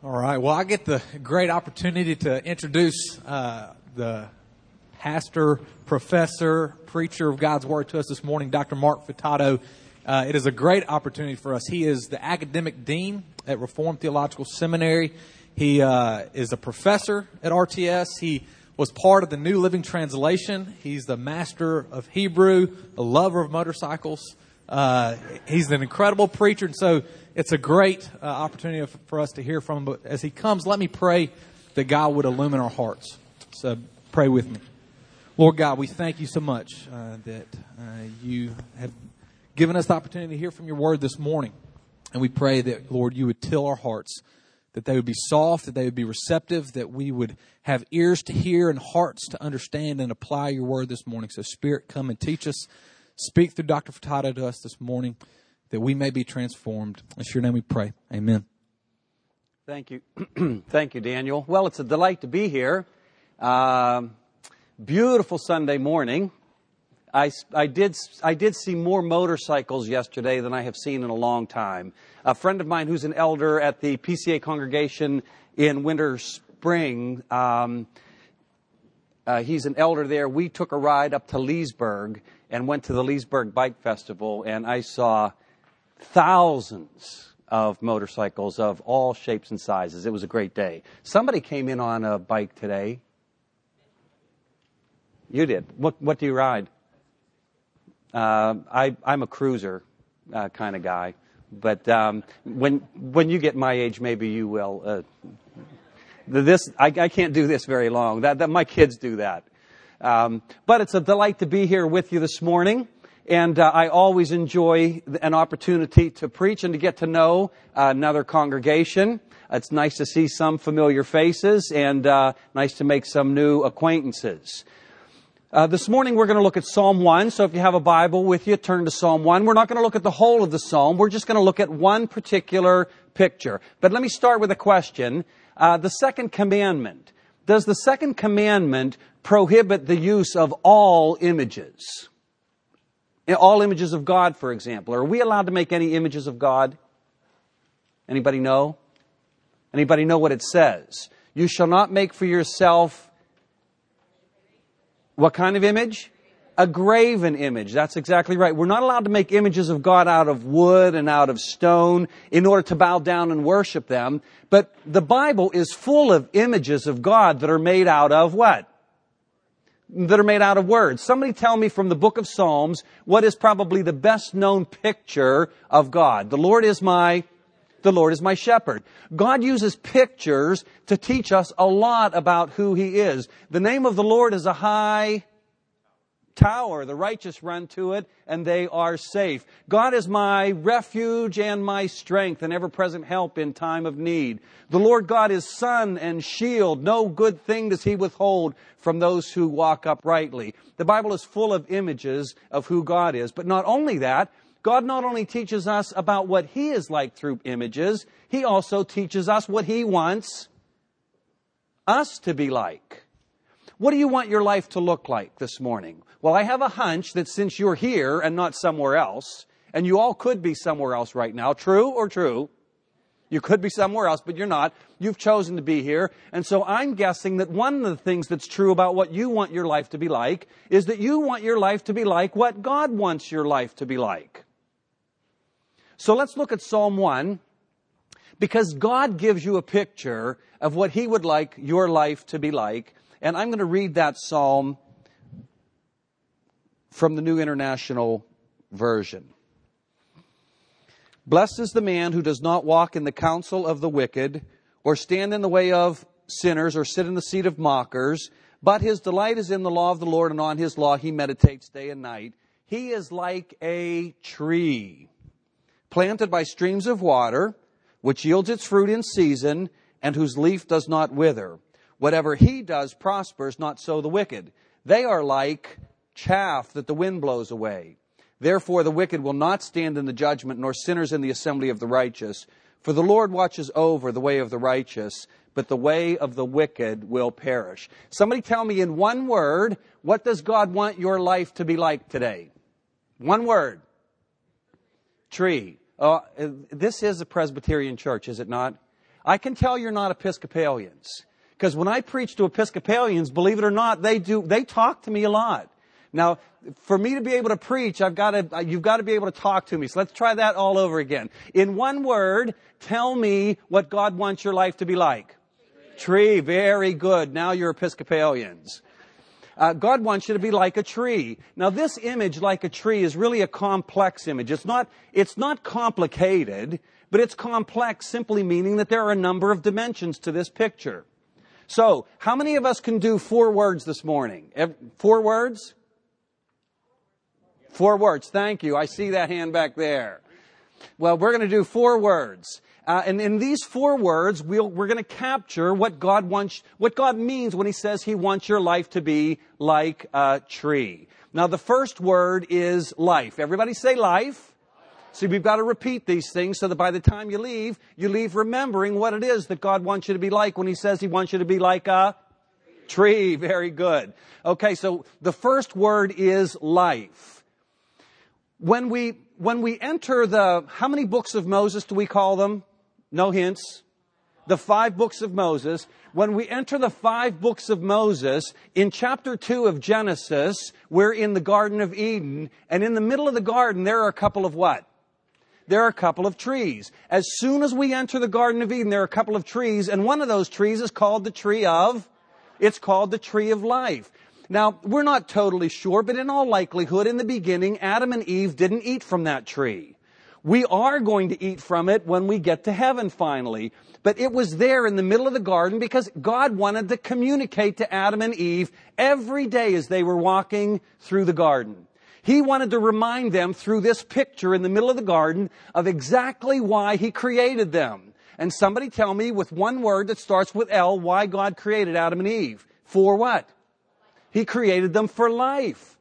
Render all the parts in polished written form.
All right. Well, I get the great opportunity to introduce the pastor, professor, preacher of God's Word to us this morning, Dr. Mark Furtado. It is a great opportunity for us. He is the academic dean at Reformed Theological Seminary. He is a professor at RTS. He was part of the New Living Translation. He's the master of Hebrew, a lover of motorcycles. He's an incredible preacher, and so it's a great opportunity for us to hear from him. But as he comes, let me pray that God would illumine our hearts. So pray with me. Lord God, we thank you so much that you have given us the opportunity to hear from your word this morning. And we pray that, Lord, you would till our hearts, that they would be soft, that they would be receptive, that we would have ears to hear and hearts to understand and apply your word this morning. So Spirit, come and teach us. Speak through Dr. Furtado to us this morning, that we may be transformed. In your name we pray. Amen. Thank you. Thank you, Daniel. Well, it's a delight to be here. Beautiful Sunday morning. I did see more motorcycles yesterday than I have seen in a long time. A friend of mine who's an elder at the PCA congregation in Winter Spring, he's an elder there. We took a ride up to Leesburg and went to the Leesburg Bike Festival, and I saw thousands of motorcycles of all shapes and sizes. It was a great day. Somebody came in on a bike today. You did. What do you ride? I'm a cruiser kind of guy, but when you get my age, maybe you will. I can't do this very long. That my kids do that. But it's a delight to be here with you this morning. And I always enjoy an opportunity to preach and to get to know another congregation. It's nice to see some familiar faces and nice to make some new acquaintances. This morning we're going to look at Psalm 1. So if you have a Bible with you, turn to Psalm 1. We're not going to look at the whole of the Psalm. We're just going to look at one particular picture. But let me start with a question. The second commandment. Does the second commandment prohibit the use of all images? All images of God, for example. Are we allowed to make any images of God? Anybody know? Anybody know what it says? You shall not make for yourself what kind of image? A graven image. That's exactly right. We're not allowed to make images of God out of wood and out of stone in order to bow down and worship them. But the Bible is full of images of God that are made out of what? That are made out of words. Somebody tell me from the book of Psalms what is probably the best known picture of God. The Lord is my shepherd. God uses pictures to teach us a lot about who He is. The name of the Lord is a high tower. The righteous run to it and they are safe. God is my refuge and my strength, an ever-present help in time of need. The Lord God is sun and shield. No good thing does He withhold from those who walk uprightly. The Bible is full of images of who God is. But not only that, God not only teaches us about what He is like through images, He also teaches us what He wants us to be like. What do you want your life to look like this morning? Well, I have a hunch that since you're here and not somewhere else, and you all could be somewhere else right now, true or true? You could be somewhere else, but you're not. You've chosen to be here. And so I'm guessing that one of the things that's true about what you want your life to be like is that you want your life to be like what God wants your life to be like. So let's look at Psalm 1, because God gives you a picture of what He would like your life to be like. And I'm going to read that psalm from the New International Version. Blessed is the man who does not walk in the counsel of the wicked, or stand in the way of sinners, or sit in the seat of mockers, but his delight is in the law of the Lord, and on His law he meditates day and night. He is like a tree planted by streams of water, which yields its fruit in season, and whose leaf does not wither. Whatever he does prospers, not so the wicked. They are like chaff that the wind blows away. Therefore the wicked will not stand in the judgment, nor sinners in the assembly of the righteous. For the Lord watches over the way of the righteous, but the way of the wicked will perish. Somebody tell me in one word, what does God want your life to be like today? One word. Tree. This is a Presbyterian church, is it not? I can tell you're not Episcopalians. Because when I preach to Episcopalians, believe it or not, they talk to me a lot. Now, for me to be able to preach, you've got to be able to talk to me. So let's try that all over again. In one word, tell me what God wants your life to be like. Tree. Very good. Now you're Episcopalians. God wants you to be like a tree. Now this image, like a tree, is really a complex image. It's not complicated, but it's complex, simply meaning that there are a number of dimensions to this picture. So, how many of us can do 4 words this morning? 4 words? 4 words. Thank you. I see that hand back there. Well, we're going to do 4 words. And in these 4 words, we're going to capture what God means when He says He wants your life to be like a tree. Now, the first word is life. Everybody say life. See, we've got to repeat these things so that by the time you leave remembering what it is that God wants you to be like when He says He wants you to be like a tree. Very good. Okay, so the first word is life. When we enter how many books of Moses do we call them? No hints. The 5 books of Moses. When we enter the 5 books of Moses, in chapter 2 of Genesis, we're in the Garden of Eden, and in the middle of the garden, there are a couple of what? There are a couple of trees. As soon as we enter the Garden of Eden, there are a couple of trees, and one of those trees is called the tree of life. Now, we're not totally sure, but in all likelihood, in the beginning, Adam and Eve didn't eat from that tree. We are going to eat from it when we get to heaven finally. But it was there in the middle of the garden because God wanted to communicate to Adam and Eve every day as they were walking through the garden. He wanted to remind them through this picture in the middle of the garden of exactly why He created them. And somebody tell me with one word that starts with L why God created Adam and Eve. For what? He created them for life.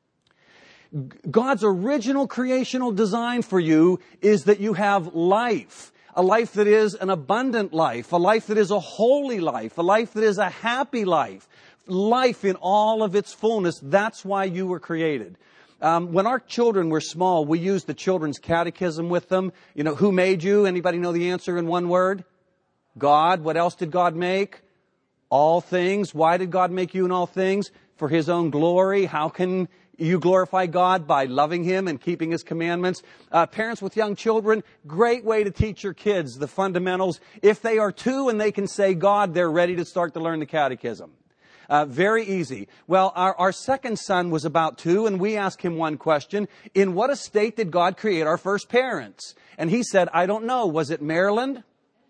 God's original creational design for you is that you have life. A life that is an abundant life. A life that is a holy life. A life that is a happy life. Life in all of its fullness. That's why you were created. When our children were small, we used the children's catechism with them. You know, who made you? Anybody know the answer in one word? God. What else did God make? All things. Why did God make you in all things? For His own glory. How can you glorify God? By loving Him and keeping His commandments. Parents with young children, great way to teach your kids the fundamentals. If they are 2 and they can say God, they're ready to start to learn the catechism. Very easy. Well, our second son was about 2, and we asked him one question. In what estate did God create our first parents? And he said, I don't know. Was it Maryland?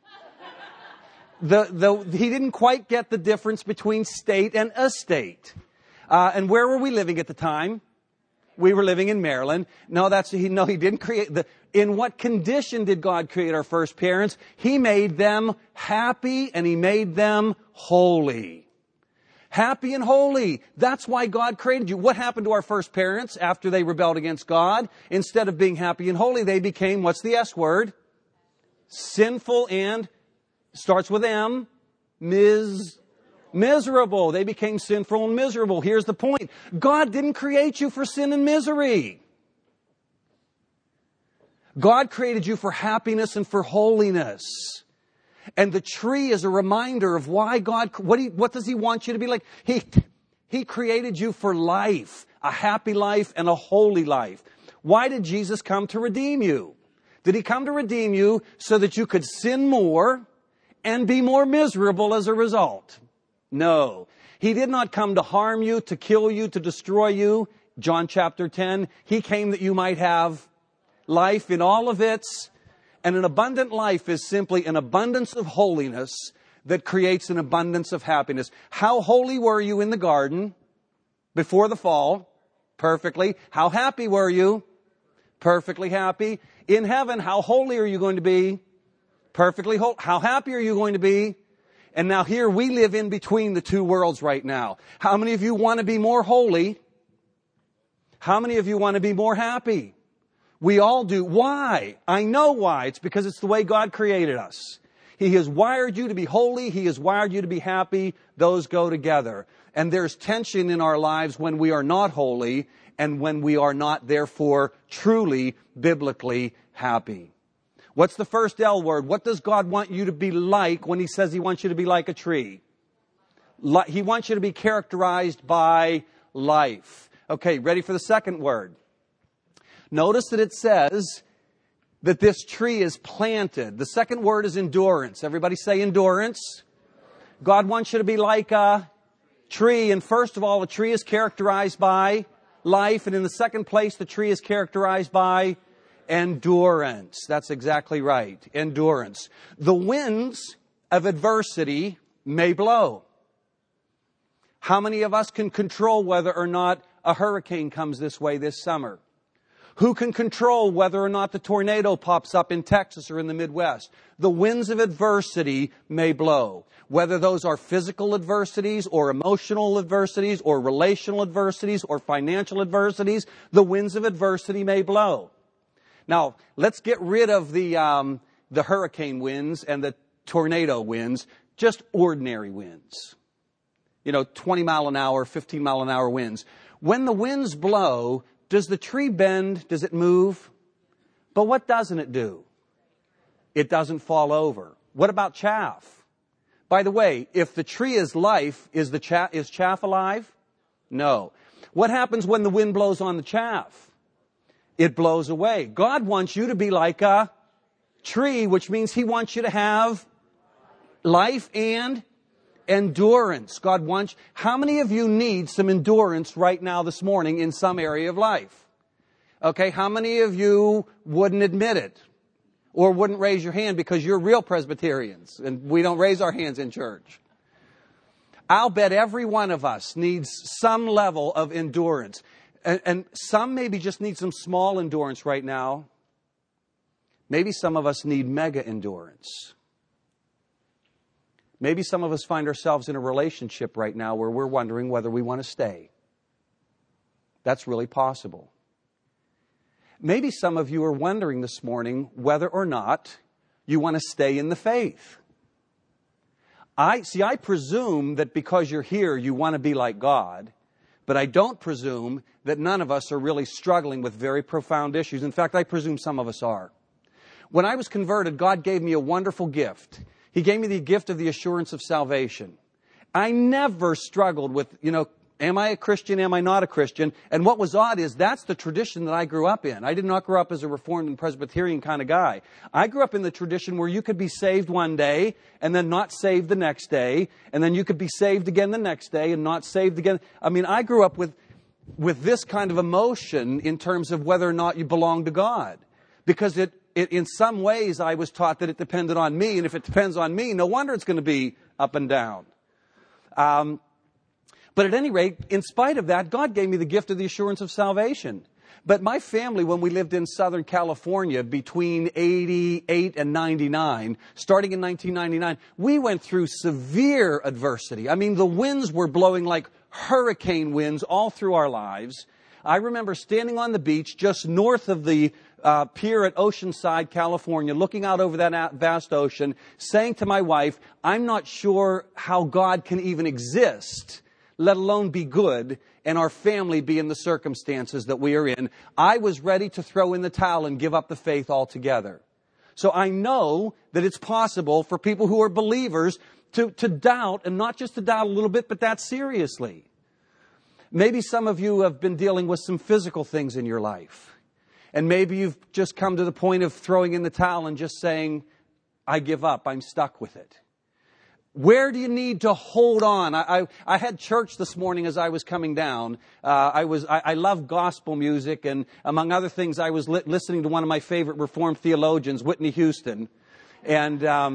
He didn't quite get the difference between state and estate. And where were we living at the time? We were living in Maryland. No, he didn't create in what condition did God create our first parents? He made them happy and He made them holy. Happy and holy. That's why God created you. What happened to our first parents after they rebelled against God? Instead of being happy and holy, they became, what's the S word? Sinful and, starts with M, miserable. They became sinful and miserable. Here's the point. God didn't create you for sin and misery. God created you for happiness and for holiness. And the tree is a reminder of why God, what does He want you to be like? He created you for life, a happy life and a holy life. Why did Jesus come to redeem you? Did He come to redeem you so that you could sin more and be more miserable as a result? No. He did not come to harm you, to kill you, to destroy you. John chapter 10, He came that you might have life in all of its. And an abundant life is simply an abundance of holiness that creates an abundance of happiness. How holy were you in the garden before the fall? Perfectly. How happy were you? Perfectly happy. In heaven, how holy are you going to be? Perfectly holy. How happy are you going to be? And now here we live in between the 2 worlds right now. How many of you want to be more holy? How many of you want to be more happy? We all do. Why? I know why. It's because it's the way God created us. He has wired you to be holy. He has wired you to be happy. Those go together. And there's tension in our lives when we are not holy and when we are not, therefore, truly biblically happy. What's the first L word? What does God want you to be like when He says He wants you to be like a tree? He wants you to be characterized by life. Okay, ready for the second word? Notice that it says that this tree is planted. The second word is endurance. Everybody say endurance. God wants you to be like a tree. And first of all, a tree is characterized by life. And in the second place, the tree is characterized by endurance. That's exactly right. Endurance. The winds of adversity may blow. How many of us can control whether or not a hurricane comes this way this summer? Who can control whether or not the tornado pops up in Texas or in the Midwest? The winds of adversity may blow. Whether those are physical adversities or emotional adversities or relational adversities or financial adversities, the winds of adversity may blow. Now, let's get rid of the hurricane winds and the tornado winds, just ordinary winds. 20 mile an hour, 15 mile an hour winds. When the winds blow, does the tree bend? Does it move? But what doesn't it do? It doesn't fall over. What about chaff? By the way, if the tree is life, is chaff alive? No. What happens when the wind blows on the chaff? It blows away. God wants you to be like a tree, which means He wants you to have life and endurance. God wants... How many of you need some endurance right now this morning in some area of life? Okay, how many of you wouldn't admit it? Or wouldn't raise your hand because you're real Presbyterians and we don't raise our hands in church? I'll bet every one of us needs some level of endurance. And some maybe just need some small endurance right now. Maybe some of us need mega endurance. Maybe some of us find ourselves in a relationship right now where we're wondering whether we want to stay. That's really possible. Maybe some of you are wondering this morning whether or not you want to stay in the faith. I presume that because you're here, you want to be like God, but I don't presume that none of us are really struggling with very profound issues. In fact, I presume some of us are. When I was converted, God gave me a wonderful gift. He gave me the gift of the assurance of salvation. I never struggled with, am I a Christian? Am I not a Christian? And what was odd is that's the tradition that I grew up in. I did not grow up as a Reformed and Presbyterian kind of guy. I grew up in the tradition where you could be saved one day and then not saved the next day. And then you could be saved again the next day and not saved again. I grew up with this kind of emotion in terms of whether or not you belong to God. Because in some ways, I was taught that it depended on me. And if it depends on me, no wonder it's going to be up and down. But at any rate, in spite of that, God gave me the gift of the assurance of salvation. But my family, when we lived in Southern California between 88 and 99, starting in 1999, we went through severe adversity. The winds were blowing like hurricane winds all through our lives. I remember standing on the beach just north of the pier at Oceanside, California, looking out over that vast ocean, saying to my wife, I'm not sure how God can even exist, let alone be good, and our family be in the circumstances that we are in. I was ready to throw in the towel and give up the faith altogether. So I know that it's possible for people who are believers to doubt, and not just to doubt a little bit, but that seriously. Maybe some of you have been dealing with some physical things in your life. And maybe you've just come to the point of throwing in the towel and just saying, I give up, I'm stuck with it. Where do you need to hold on? I had church this morning as I was coming down. I love gospel music, and among other things, I was listening to one of my favorite Reformed theologians, Whitney Houston. And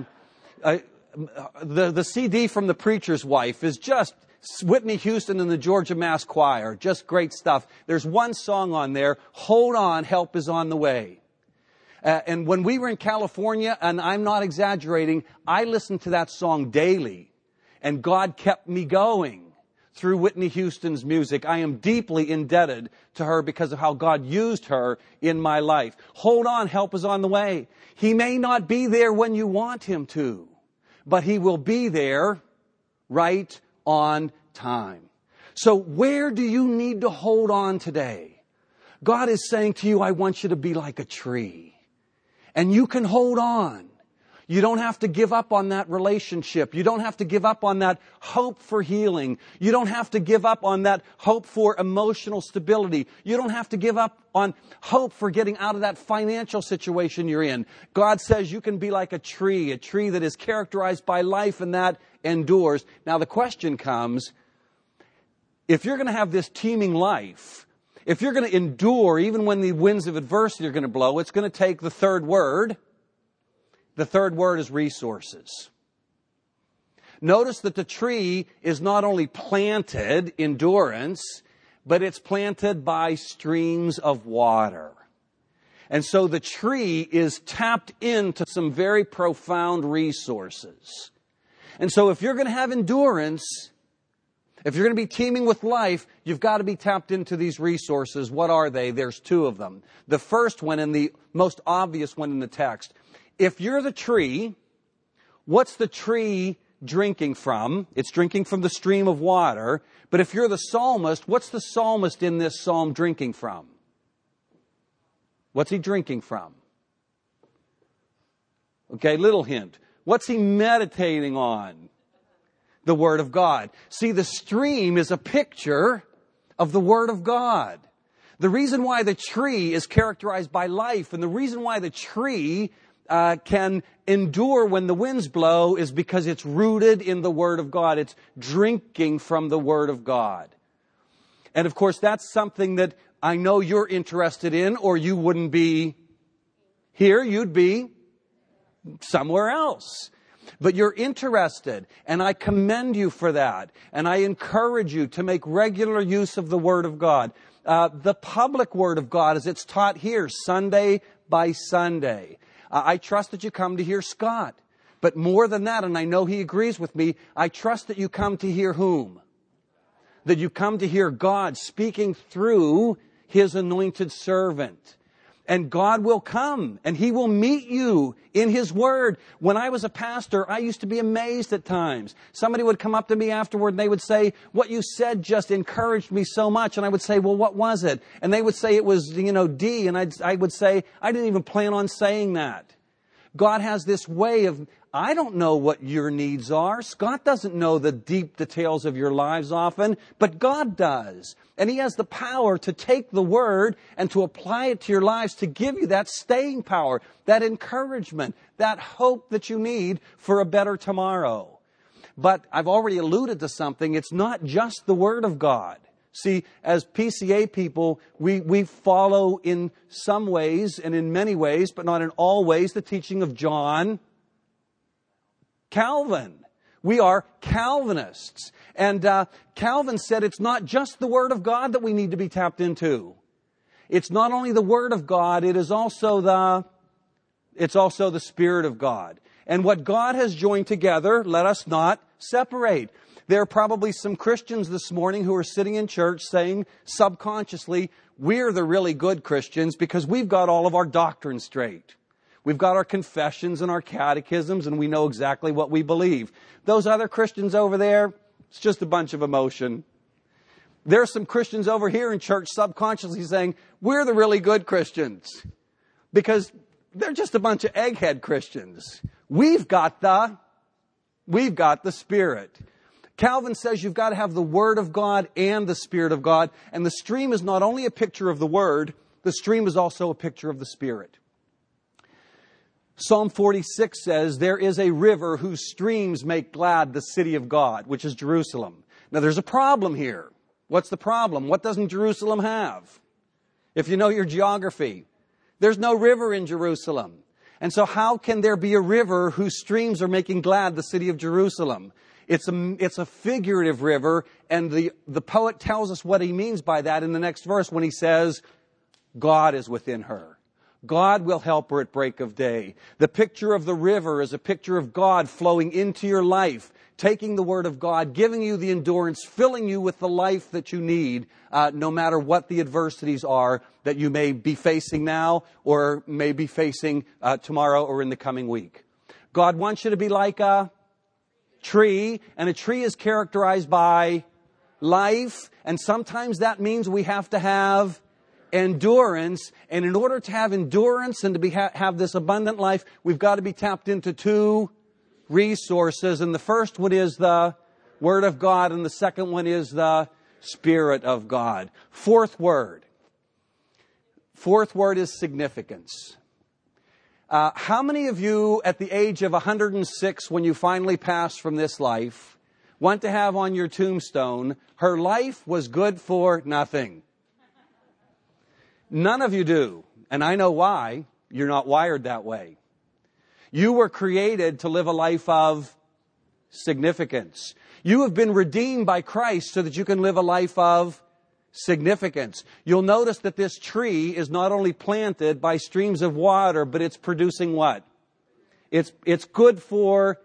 the CD from The Preacher's Wife is just Whitney Houston and the Georgia Mass Choir. Just great stuff. There's one song on there, Hold On, Help Is On the Way. And when we were in California, and I'm not exaggerating, I listened to that song daily. And God kept me going through Whitney Houston's music. I am deeply indebted to her because of how God used her in my life. Hold on, help is on the way. He may not be there when you want Him to, but He will be there right on time. So where do you need to hold on today? God is saying to you, I want you to be like a tree. And you can hold on. You don't have to give up on that relationship. You don't have to give up on that hope for healing. You don't have to give up on that hope for emotional stability. You don't have to give up on hope for getting out of that financial situation you're in. God says you can be like a tree that is characterized by life and that endures. Now the question comes, if you're going to have this teeming life, if you're going to endure even when the winds of adversity are going to blow, it's going to take the third word. The third word is resources. Notice that the tree is not only planted, endurance, but it's planted by streams of water. And so the tree is tapped into some very profound resources. And so if you're going to have endurance, if you're going to be teeming with life, you've got to be tapped into these resources. What are they? There's two of them. The first one and the most obvious one in the text. If you're the tree, what's the tree drinking from? It's drinking from the stream of water. But if you're the psalmist, what's the psalmist in this psalm drinking from? What's he drinking from? Okay, little hint. What's he meditating on? The Word of God. See, the stream is a picture of the Word of God. The reason why the tree is characterized by life and the reason why the tree can endure when the winds blow is because it's rooted in the Word of God. It's drinking from the Word of God. And of course, that's something that I know you're interested in, or you wouldn't be here. You'd be somewhere else. But you're interested, and I commend you for that. And I encourage you to make regular use of the Word of God. The public Word of God as it's taught here, Sunday by Sunday. I trust that you come to hear Scott. But more than that, and I know he agrees with me, I trust that you come to hear whom? That you come to hear God speaking through His anointed servant. And God will come and He will meet you in His Word. When I was a pastor, I used to be amazed at times. Somebody would come up to me afterward and they would say, what you said just encouraged me so much. And I would say, well, what was it? And they would say it was, D. And I would say, I didn't even plan on saying that. God has this way of, I don't know what your needs are. Scott doesn't know the deep details of your lives often, but God does. And He has the power to take the Word and to apply it to your lives to give you that staying power, that encouragement, that hope that you need for a better tomorrow. But I've already alluded to something. It's not just the Word of God. See, as PCA people, we follow in some ways and in many ways, but not in all ways, the teaching of John Calvin. We are Calvinists. And Calvin said it's not just the Word of God that we need to be tapped into. It's not only the Word of God, it's also the Spirit of God. And what God has joined together, let us not separate. There are probably some Christians this morning who are sitting in church saying subconsciously, we're the really good Christians because we've got all of our doctrine straight. We've got our confessions and our catechisms and we know exactly what we believe. Those other Christians over there, it's just a bunch of emotion. There are some Christians over here in church subconsciously saying, we're the really good Christians because they're just a bunch of egghead Christians. We've got the Spirit. Calvin says you've got to have the Word of God and the Spirit of God. And the stream is not only a picture of the Word, the stream is also a picture of the Spirit. Psalm 46 says, there is a river whose streams make glad the city of God, which is Jerusalem. Now there's a problem here. What's the problem? What doesn't Jerusalem have? If you know your geography, there's no river in Jerusalem. And so how can there be a river whose streams are making glad the city of Jerusalem? It's a figurative river, and the poet tells us what he means by that in the next verse when he says, God is within her. God will help her at break of day. The picture of the river is a picture of God flowing into your life, taking the Word of God, giving you the endurance, filling you with the life that you need, no matter what the adversities are that you may be facing now or may be facing tomorrow or in the coming week. God wants you to be like a tree, and a tree is characterized by life, and sometimes that means we have to have endurance. And in order to have endurance and to have this abundant life, we've got to be tapped into two resources. And the first one is the Word of God, and the second one is the Spirit of God. Fourth word is significance. How many of you at the age of 106, when you finally pass from this life, want to have on your tombstone, her life was good for nothing? None of you do. And I know why. You're not wired that way. You were created to live a life of significance. You have been redeemed by Christ so that you can live a life of significance. You'll notice that this tree is not only planted by streams of water, but it's producing what? It's good for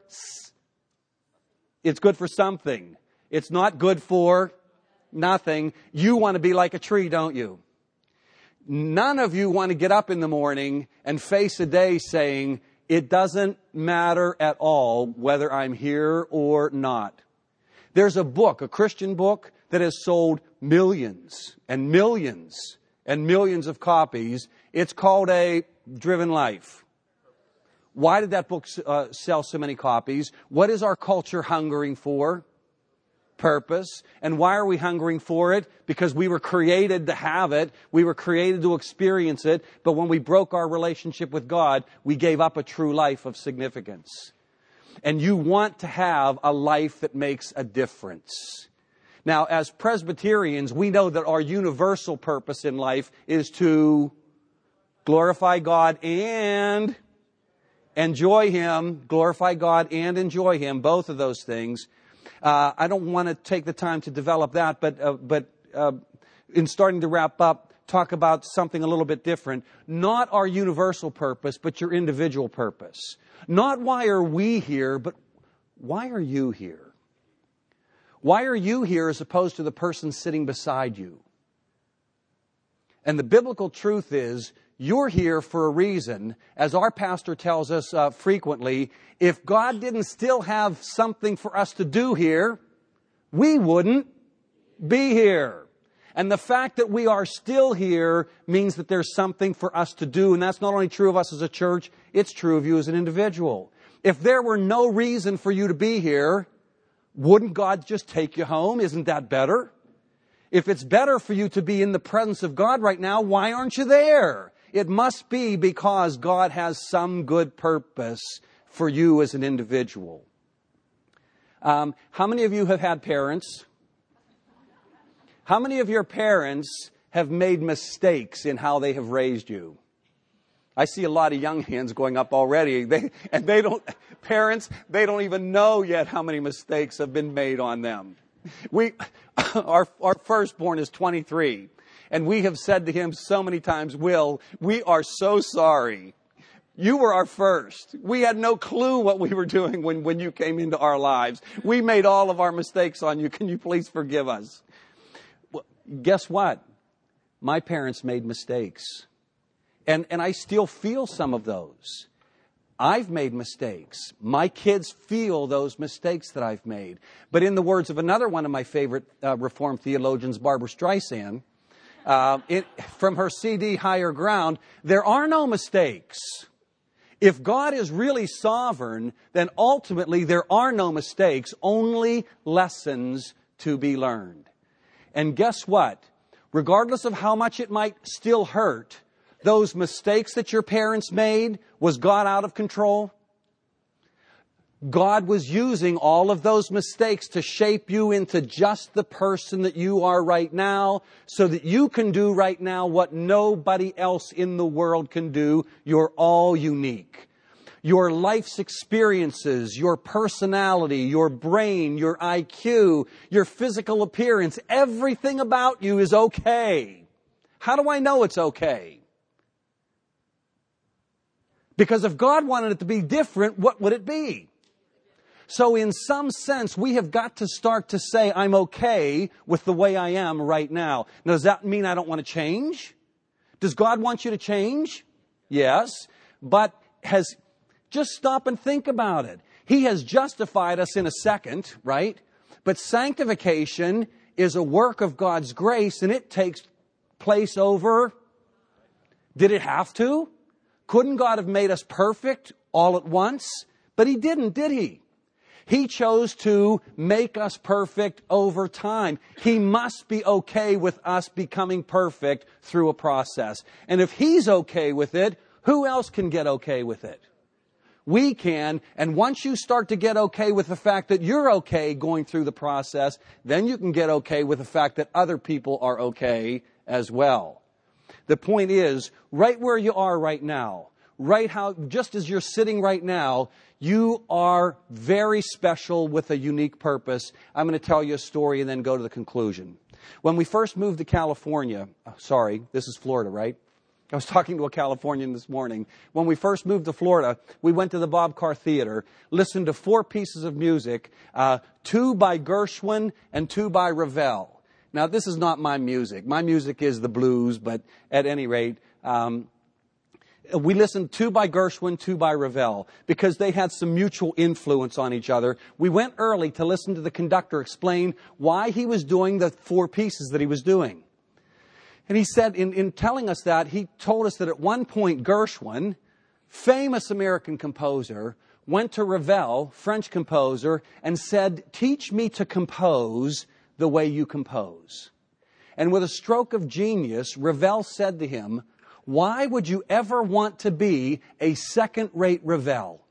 something. It's not good for nothing. You want to be like a tree, don't you? None of you want to get up in the morning and face a day saying, it doesn't matter at all whether I'm here or not. There's a book, a Christian book, that has sold millions and millions and millions of copies. It's called A Driven Life. Why did that book sell so many copies? What is our culture hungering for? Purpose. And why are we hungering for it? Because we were created to have it. We were created to experience it. But when we broke our relationship with God, we gave up a true life of significance. And you want to have a life that makes a difference. Now, as Presbyterians, we know that our universal purpose in life is to glorify God and enjoy Him. Glorify God and enjoy Him, both of those things. I don't want to take the time to develop that, but in starting to wrap up, talk about something a little bit different. Not our universal purpose, but your individual purpose. Not why are we here, but why are you here? Why are you here as opposed to the person sitting beside you? And the biblical truth is, you're here for a reason. As our pastor tells us frequently, if God didn't still have something for us to do here, we wouldn't be here. And the fact that we are still here means that there's something for us to do. And that's not only true of us as a church, it's true of you as an individual. If there were no reason for you to be here, wouldn't God just take you home? Isn't that better? If it's better for you to be in the presence of God right now, why aren't you there? It must be because God has some good purpose for you as an individual. How many of you have had parents? How many of your parents have made mistakes in how they have raised you? I see a lot of young hands going up already. Parents, they don't even know yet how many mistakes have been made on them. Our firstborn is 23, and we have said to him so many times, Will, we are so sorry. You were our first. We had no clue what we were doing when you came into our lives. We made all of our mistakes on you. Can you please forgive us? Well, guess what? My parents made mistakes. And I still feel some of those. I've made mistakes. My kids feel those mistakes that I've made. But in the words of another one of my favorite Reformed theologians, Barbara Streisand, from her CD Higher Ground, there are no mistakes. If God is really sovereign, then ultimately there are no mistakes, only lessons to be learned. And guess what? Regardless of how much it might still hurt, those mistakes that your parents made, was God out of control? God was using all of those mistakes to shape you into just the person that you are right now, so that you can do right now what nobody else in the world can do. You're all unique. Your life's experiences, your personality, your brain, your IQ, your physical appearance, everything about you is okay. How do I know it's okay? Because if God wanted it to be different, what would it be? So in some sense, we have got to start to say, I'm okay with the way I am right now. Now, does that mean I don't want to change? Does God want you to change? Yes. But just stop and think about it. He has justified us in a second, right? But sanctification is a work of God's grace, and it takes place over Did it have to? Couldn't God have made us perfect all at once? But He didn't, did He? He chose to make us perfect over time. He must be okay with us becoming perfect through a process. And if He's okay with it, who else can get okay with it? We can, and once you start to get okay with the fact that you're okay going through the process, then you can get okay with the fact that other people are okay as well. The point is, right where you are right now, just as you're sitting right now, you are very special with a unique purpose. I'm going to tell you a story and then go to the conclusion. When we first moved to California, this is Florida, right? I was talking to a Californian this morning. When we first moved to Florida, we went to the Bob Carr Theater, listened to 4 pieces of music, 2 by Gershwin and 2 by Ravel. Now, this is not my music. My music is the blues, but at any rate, we listened 2 by Gershwin, 2 by Ravel, because they had some mutual influence on each other. We went early to listen to the conductor explain why he was doing the 4 pieces that he was doing. And he said, in telling us that, he told us that at one point Gershwin, famous American composer, went to Ravel, French composer, and said, "Teach me to compose the way you compose." And with a stroke of genius, Ravel said to him, "Why would you ever want to be a second-rate Ravel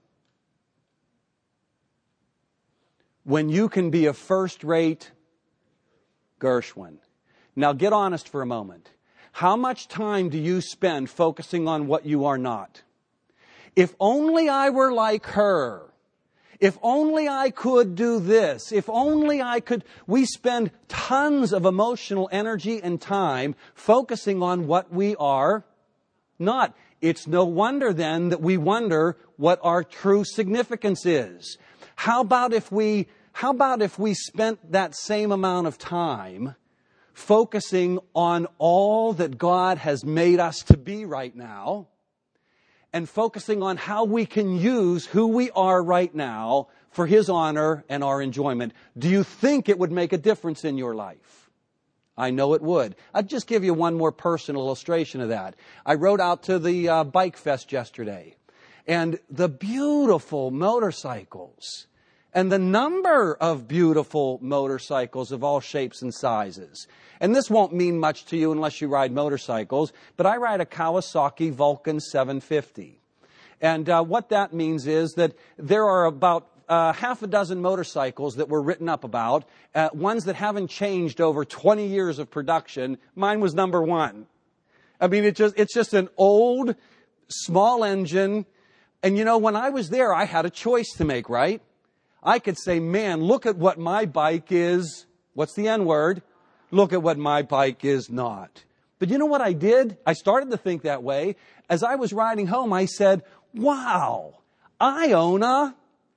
when you can be a first-rate Gershwin?" Now get honest for a moment. How much time do you spend focusing on what you are not? If only I were like her. If only I could do this. If only I could. We spend tons of emotional energy and time focusing on what we are not. It's no wonder then that we wonder what our true significance is. How about if we spent that same amount of time focusing on all that God has made us to be right now, and focusing on how we can use who we are right now for His honor and our enjoyment? Do you think it would make a difference in your life? I know it would. I'll just give you one more personal illustration of that. I rode out to the Bike Fest yesterday, and the beautiful motorcycles, and the number of beautiful motorcycles of all shapes and sizes. And this won't mean much to you unless you ride motorcycles, but I ride a Kawasaki Vulcan 750. And what that means is that there are about half a dozen motorcycles that were written up about, ones that haven't changed over 20 years of production. Mine was number 1. I mean, it's just an old, small engine. And you know, when I was there, I had a choice to make, right? I could say, man, look at what my bike is. What's the N word? Look at what my bike is not. But you know what I did? I started to think that way. As I was riding home, I said, wow, I own a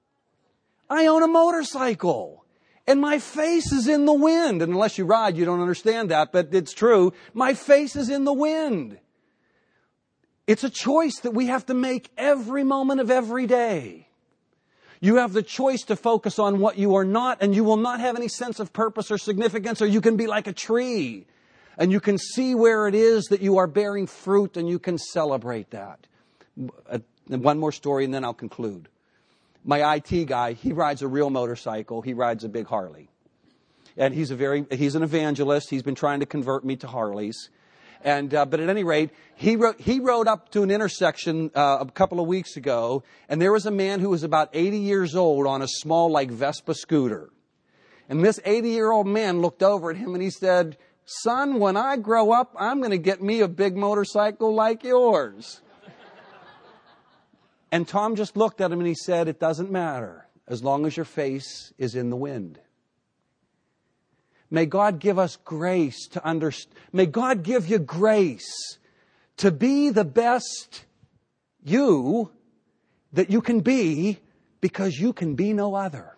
motorcycle. And my face is in the wind. And unless you ride, you don't understand that, but it's true. My face is in the wind. It's a choice that we have to make every moment of every day. You have the choice to focus on what you are not, and you will not have any sense of purpose or significance, or you can be like a tree, and you can see where it is that you are bearing fruit, and you can celebrate that. One more story, and then I'll conclude. My IT guy, he rides a real motorcycle. He rides a big Harley. And he's an evangelist. He's been trying to convert me to Harleys. But at any rate, he rode up to an intersection a couple of weeks ago, and there was a man who was about 80 years old on a small, like, Vespa scooter. And this 80-year-old man looked over at him and he said, "Son, when I grow up, I'm going to get me a big motorcycle like yours." And Tom just looked at him and he said, "It doesn't matter as long as your face is in the wind." May God give us grace to understand. May God give you grace to be the best you that you can be, because you can be no other.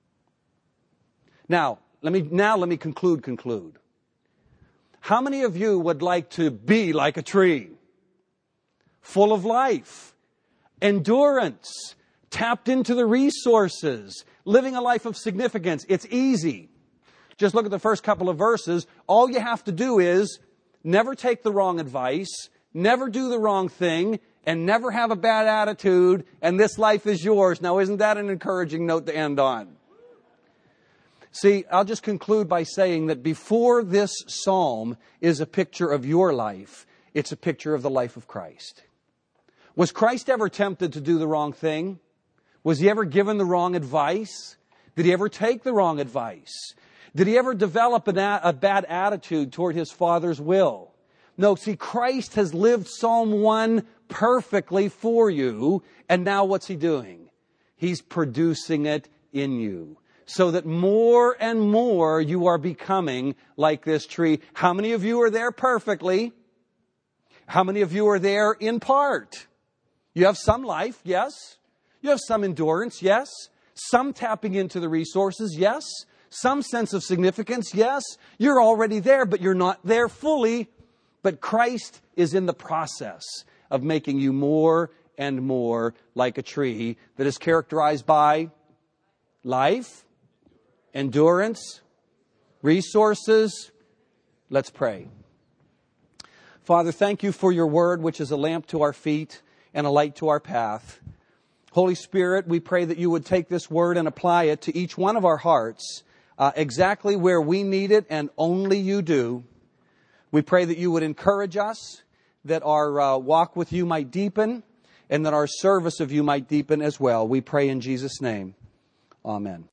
Now, let me conclude. How many of you would like to be like a tree? Full of life, endurance, tapped into the resources, living a life of significance. It's easy. Just look at the first couple of verses. All you have to do is never take the wrong advice, never do the wrong thing, and never have a bad attitude, and this life is yours. Now, isn't that an encouraging note to end on? See, I'll just conclude by saying that before this psalm is a picture of your life, it's a picture of the life of Christ. Was Christ ever tempted to do the wrong thing? Was he ever given the wrong advice? Did he ever take the wrong advice? Did he ever develop a bad attitude toward his Father's will? No, see, Christ has lived Psalm 1 perfectly for you, and now what's he doing? He's producing it in you, so that more and more you are becoming like this tree. How many of you are there perfectly? How many of you are there in part? You have some life, yes. You have some endurance, yes. Some tapping into the resources, yes. Some sense of significance, yes. You're already there, but you're not there fully. But Christ is in the process of making you more and more like a tree that is characterized by life, endurance, resources. Let's pray. Father, thank you for your word, which is a lamp to our feet and a light to our path. Holy Spirit, we pray that you would take this word and apply it to each one of our hearts, exactly where we need it and only you do. We pray that you would encourage us, that our walk with you might deepen, and that our service of you might deepen as well. We pray in Jesus' name. Amen.